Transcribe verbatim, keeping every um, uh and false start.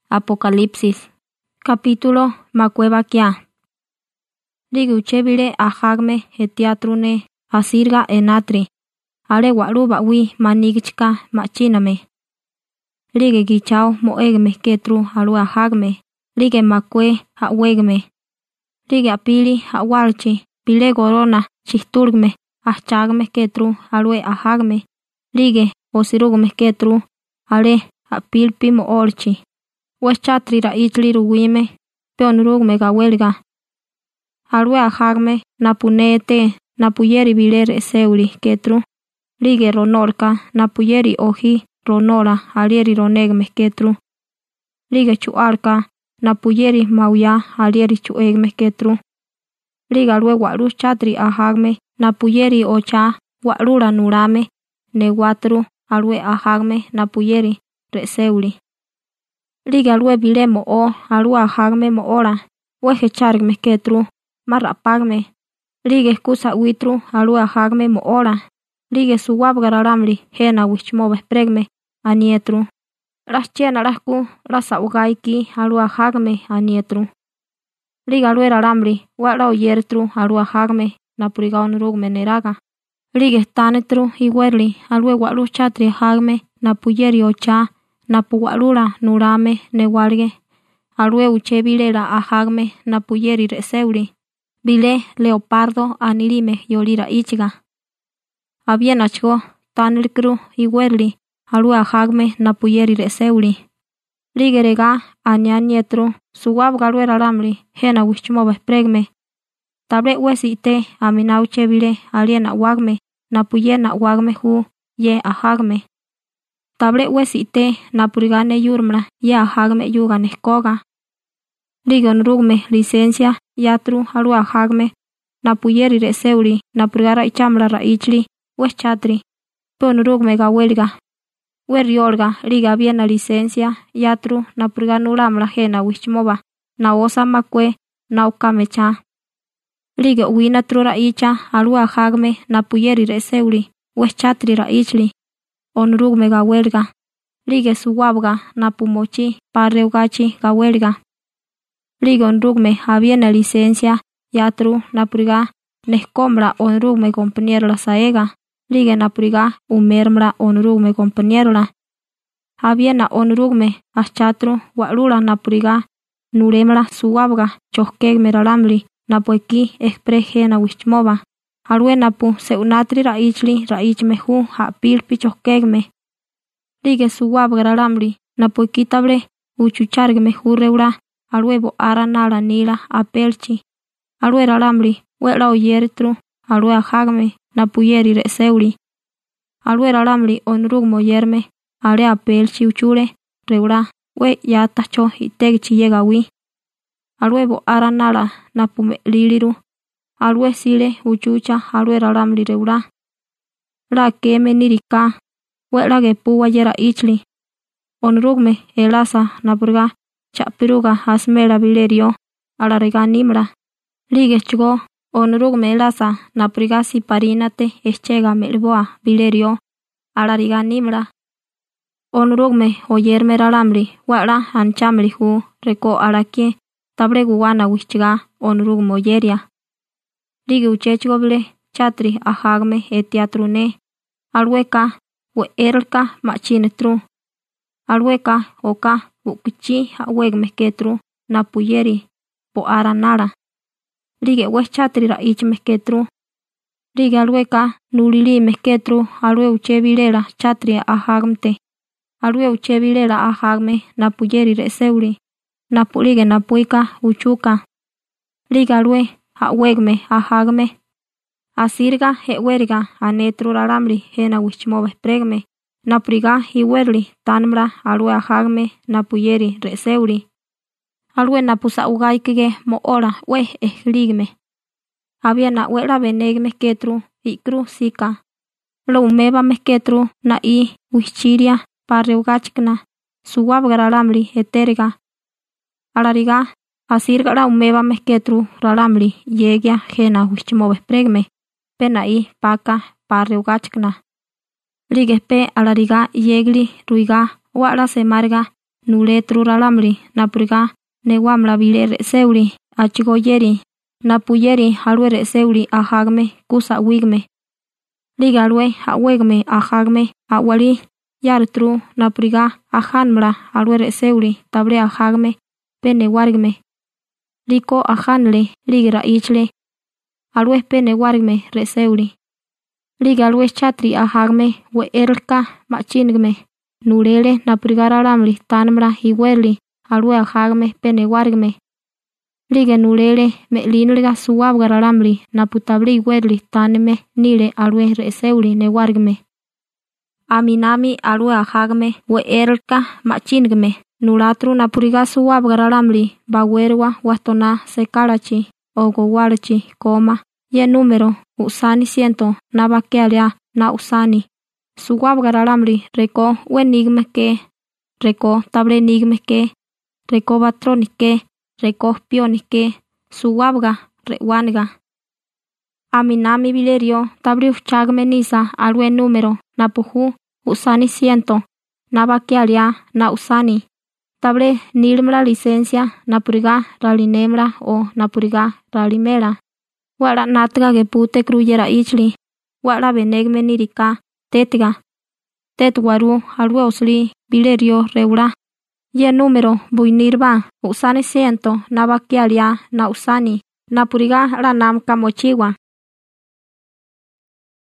Apocalipsis. Capítulo macuevaquia. Riguchebile ajagme etiatrune asirga enatri. Ale walu bawi manigichka machiname. Lige gichao moegme ketru alu ajagme. Lige macue awegme. Lige apili awalchi. Pile gorona chihturgme achagme ketru alue ajagme. Lige osirugme ketru ale apilpi moorchi. Wechatri raitli ruwime, peonurugme gawelga. Alue ajagme, napunete, napuyeri bilere seuli ketru. Lige ronorka, napuyeri oji, ronora, alieri ronegme ketru. Lige chuarka, napuyeri mauya, alieri chuegme ketru. Lige alue walu chatri ajagme, napuyeri ocha, walura nurame, newatru, alue ajagme, napuyeri, reseuli. Lige alue bile mo'o, alue ajagme mo'ora, weje chargme ketru, marrapagme. Lige kusa uitru, alue ajagme mo'ora. Lige suwabgararamli, jena wichmobe pregme, anietru. Las chena lasku, las augaiki, alue ajagme, anietru. Lige alue raramli, wala oyertru, alue ajagme, napuriga onurugme neraga. Lige tanetru, iwerli, alue walu chatri ajagme, napuyeri ocha, napuwalura nurame newalge. Alue uche bilela ajagme napuyeri reseuli. Bile leopardo anirime yolira ichiga. Abienachgo tanelkru iwerli. Alue ajagme napuyeri reseuli. Ligerega anianietru suwab galue raramli jena wichmobe pregme. Table wesite aminauche bile aliena wagme napuyena wagme hu ye ajagme. Table wesite napurigane yurmla ya ajagme yugane koga. Ligon rugme licencia yatru alue ajagme napuyeri reseuli napurigara ichamla raichli wechatri pon rugme gawelga. Werriolga liga biena licencia yatru napuriganulamla jena wichmoba na osa makwe na ukamecha. Lige winatru raicha alue ajagme napuyeri reseuli wechatri raichli. Onrugme gawelga. Lige suwabga napumochi parreugachi gawelga. Lige onrugme abiena licencia yatru napuriga neskomra onrugme compañero la saega. Lige napuriga umermra onrugme compañero la. Abiena onrugme aschatru walula napuriga nuremra suwabga choskegme raramli napueki exprejena wichmoba. Alue napu seunatri raichli raichme hu hapilpi choskegme. Lige suwabga raramli napu ikitable uchuchargme hu reura. Alue bo ara nala nila apelchi. Alue raramli wela oyertru. Alue ajagme napuyeri reseuli. Alue raramli onrugmo yerme. Ale apelchi uchure reura. We yatacho itegchi yegawi. Alue bo ara nala napume liliru. Alue sile uchucha alue raramli reura. La keme nirika. Wela gepuwa yera ichli. Onrugme elasa napurga chapiruga asmela bilerio alarega nimra. Lige chugo onrugme elasa napuriga siparinate eschega melboa bilerio alariga nimra. Onrugme oyerme raramli wala anchamli hu reko alakie table guwana wichiga onrugme oyeria. Lige uchechgo bile chatri ajagme etiatrune. Alweka we erka machinetru. Alweka oka ukichi awegme ketru napuyeri po aranara. Lige wechatri raichme ketru. Lige alweka nulilime ketru alwe uchebilela chatri ajagmte. Alwe uchebilela ajagme napuyeri reseuli. Napulige napuika uchuka. Lige alwe awegme ajagme. Asirga heweriga anetru raramli jena wichmobe pregme. Napuriga hiwerli tanmra alue ajagme napuyeri reseuli. Alue napusa ugaikige moora we ejligme. Abiena wela benegme ketru ikru sika. Lo umebame ketru na i wichiria parreugachkna. Suwabga raramli eterga. Alariga asirga la umebame ketru raramli yegia jena wichmobe pregme. Pena i paka parreugachkna. Lige pe alariga yegli ruiga wala semarga nuletru ralamri napuriga newamla bile reseuli achigoyeri napuyeri alue reseuli ajágame kusa wigme. Liga alue awegme ajágme awali yartru napuriga ajánmla alue reseuli tabre ajágme pene wargme. Liko ajánle ligira ichle alue pene wargme reseuli. Liga alue chatri ajágme we erlka machinigme nulele napuriga ralamli tanmla iwerli alue ajágme pene wargme. Liga nulele me'línliga suwabga ralamli naputabli iwerli tanime nile alue reseuli ne wargme. Aminami alue ajágme we erlka machinigme nulatru napuriga suwabga ralamli bawerwa wastona sekalachi ogowalachi koma ye número usani ciento nabakealia na usani. Suwabga ralamli reko wenigme ke reko tabre nigme ke reko batroni ke reko pioni ke suwabga rewaniga. Aminami bilerio tabri uchagme nisa alue número napuju usani ciento nabakealia na usani. Tabre nilmla licencia napuriga ralinemla o napuriga ralimela. Wala natga gepute kruyera ichli. Wala benegme nirika tetga. Tetwaru alue osli bilerio reula. Ye número buinirba usani ciento nabakealia na usani. Napuriga ranamka mochiwa.